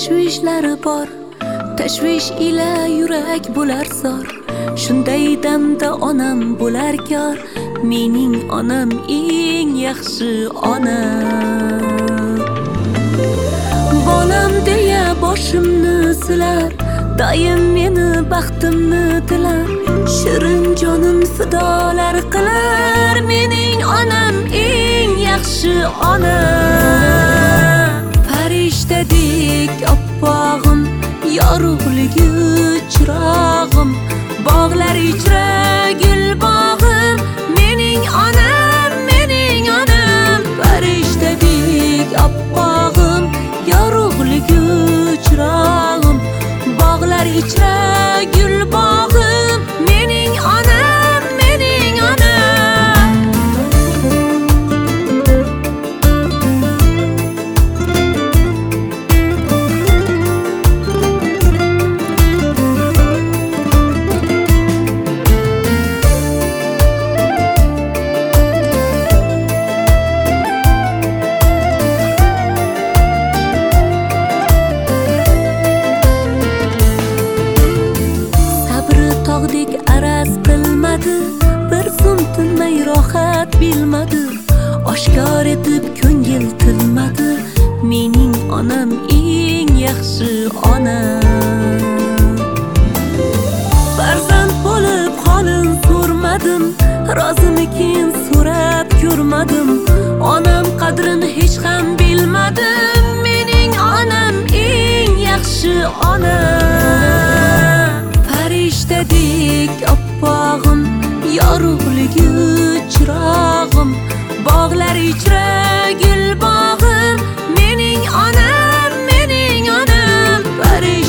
tashvishlari bor, tashvish ila yurak bo'lar zor. Shunday damda onam bo'lar kor, mening onam eng yaxshi ona. Bolam deya boshimni silar, doim meni baxtimni tilar. Shirin jonim fidolar qilar, mening onam eng yaxshi ona. Farishtadek oppog'im, yorug'ligi chirog'im, bog'lar ichra gul bog'im, mening onam, mening onam. Farishtadek oppog'im, yorug'ligi chirog'im, bog'lar ichra gul bog'im, mening onam, mening onam. Tog'dek araz bilmadi, bir zum tinmay rohat bilmadi. Oshkor etib ko'ngil tilmadi, mening onam eng yaxshi ona. Farzand bo'lib holin so'rmadim, rozimikin so'rab ko'rmadim. Onam qadrini hech ham bilmadim, mening onam eng yaxshi ona. Farishtadek oppog'im, yorug'ligi chirog'im, bog'lar ichra gul bog'im, mening onam, mening onam.